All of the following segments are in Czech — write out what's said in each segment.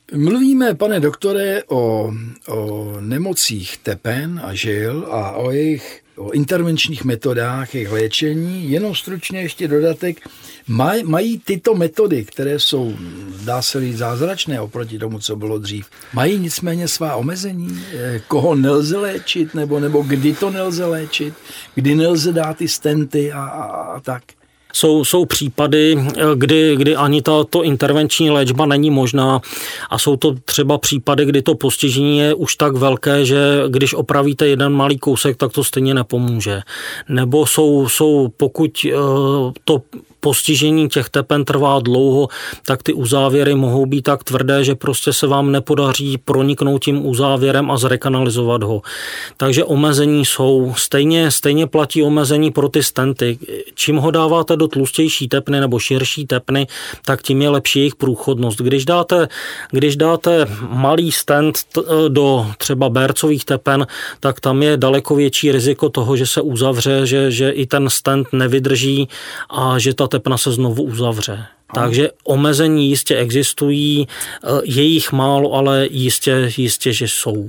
Mluvíme, pane doktore, o nemocích tepen a žil a o intervenčních metodách, jejich léčení. Jenom stručně ještě dodatek. Mají tyto metody, které jsou, dá se říct, zázračné oproti tomu, co bylo dřív, mají nicméně svá omezení? Koho nelze léčit, nebo kdy to nelze léčit? Kdy nelze dát ty stenty a tak? Jsou případy, kdy ani tato intervenční léčba není možná a jsou to třeba případy, kdy to postižení je už tak velké, že když opravíte jeden malý kousek, tak to stejně nepomůže. Nebo jsou pokud to postižení těch tepen trvá dlouho, tak ty uzávěry mohou být tak tvrdé, že prostě se vám nepodaří proniknout tím uzávěrem a zrekanalizovat ho. Takže omezení jsou. Stejně platí omezení pro ty stenty. Čím ho dáváte do tlustější tepny nebo širší tepny, tak tím je lepší jejich průchodnost. Když dáte malý stent do třeba bércových tepen, tak tam je daleko větší riziko toho, že se uzavře, že i ten stent nevydrží a že ta tepna se znovu uzavře. Takže omezení jistě existují, je jich málo, ale jistě, že jsou.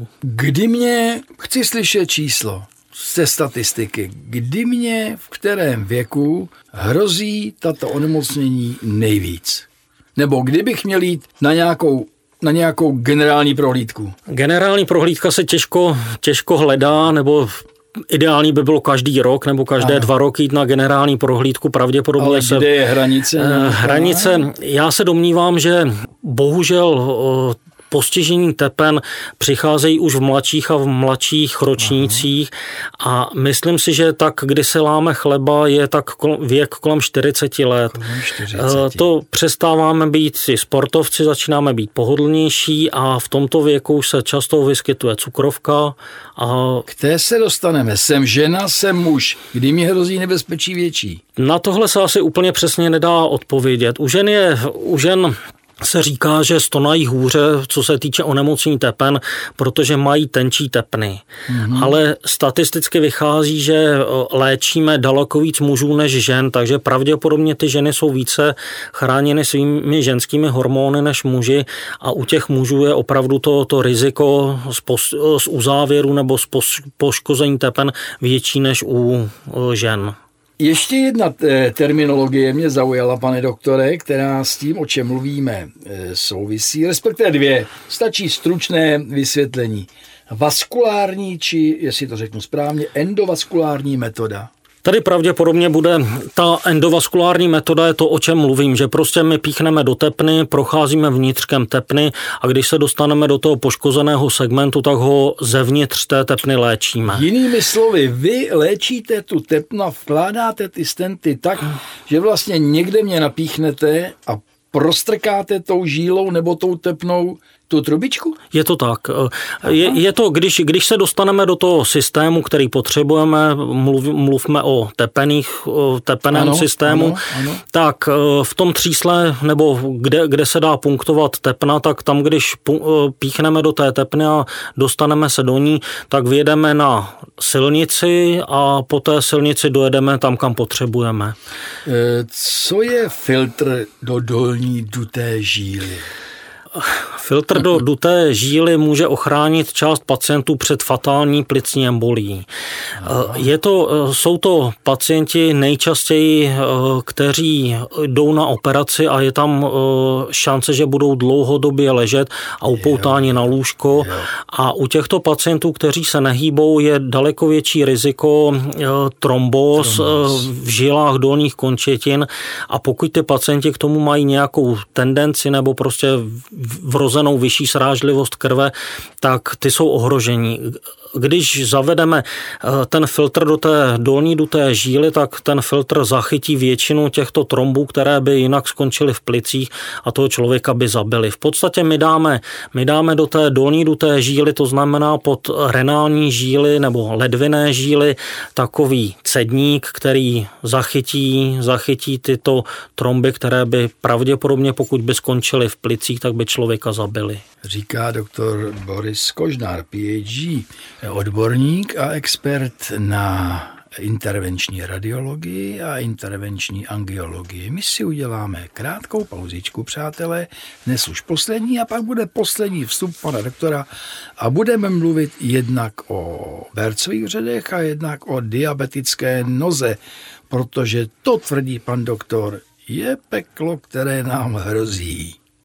Chci slyšet číslo ze statistiky, v kterém věku hrozí tato onemocnění nejvíc? Nebo kdybych měl jít na nějakou generální prohlídku? Generální prohlídka se těžko hledá, nebo ideální by bylo každý rok nebo každé 2 roky jít na generální prohlídku, pravděpodobně. Ale kde je hranice? Hranice, já se domnívám, že bohužel postižení tepen přicházejí už v mladších ročnících a myslím si, že tak, kdy se láme chleba, je tak věk kolem 40 let. To přestáváme být si sportovci, začínáme být pohodlnější a v tomto věku už se často vyskytuje cukrovka. K té se dostaneme. Jsem žena, jsem muž. Kdy mi hrozí nebezpečí větší? Na tohle se asi úplně přesně nedá odpovědět. U žen se říká, že stonají hůře, co se týče onemocnění tepen, protože mají tenčí tepny. Ale statisticky vychází, že léčíme daleko víc mužů než žen, takže pravděpodobně ty ženy jsou více chráněny svými ženskými hormony než muži a u těch mužů je opravdu to riziko z uzávěru nebo z poškození tepen větší než u žen. Ještě jedna terminologie mě zaujala, pane doktore, která s tím, o čem mluvíme, souvisí, respektive 2. Stačí stručné vysvětlení. Vaskulární, či, jestli to řeknu správně, endovaskulární metoda. Tady pravděpodobně bude ta endovaskulární metoda, je to, o čem mluvím, že prostě my píchneme do tepny, procházíme vnitřkem tepny a když se dostaneme do toho poškozeného segmentu, tak ho zevnitř té tepny léčíme. Jinými slovy, vy léčíte tu tepnu, vkládáte ty stenty tak, že vlastně někde mě napíchnete a prostrkáte tou žílou nebo tou tepnou tu trubičku? Je to tak. Je to, když se dostaneme do toho systému, který potřebujeme, mluvme o tepeném systému, ano. Tak v tom třísle, nebo kde se dá punktovat tepna, tak tam, když píchneme do té tepny a dostaneme se do ní, tak vyjedeme na silnici a po té silnici dojedeme tam, kam potřebujeme. Co je filtr do dolní duté žíly? Filtr do duté žíly může ochránit část pacientů před fatální plicní embolií. Jsou to pacienti nejčastěji, kteří jdou na operaci a je tam šance, že budou dlouhodobě ležet a upoutáni na lůžko. A u těchto pacientů, kteří se nehýbou, je daleko větší riziko trombóz v žilách dolních končetin a pokud ty pacienti k tomu mají nějakou tendenci nebo prostě vrozenou vyšší srážlivost krve, tak ty jsou ohrožení. Když zavedeme ten filtr do té dolní duté žíly, tak ten filtr zachytí většinu těchto trombů, které by jinak skončily v plicích a toho člověka by zabili. V podstatě my dáme do té dolní duté žíly, to znamená pod renální žíly nebo ledviné žíly, takový cedník, který zachytí tyto tromby, které by pravděpodobně, pokud by skončily v plicích, tak by člověka zabili. Říká doktor Boris Kožnár, PhD, odborník a expert na intervenční radiologii a intervenční angiologii. My si uděláme krátkou pauzičku, přátelé, dnes už poslední a pak bude poslední vstup pana doktora a budeme mluvit jednak o bercových vředech a jednak o diabetické noze, protože to tvrdí pan doktor, je peklo, které nám hrozí.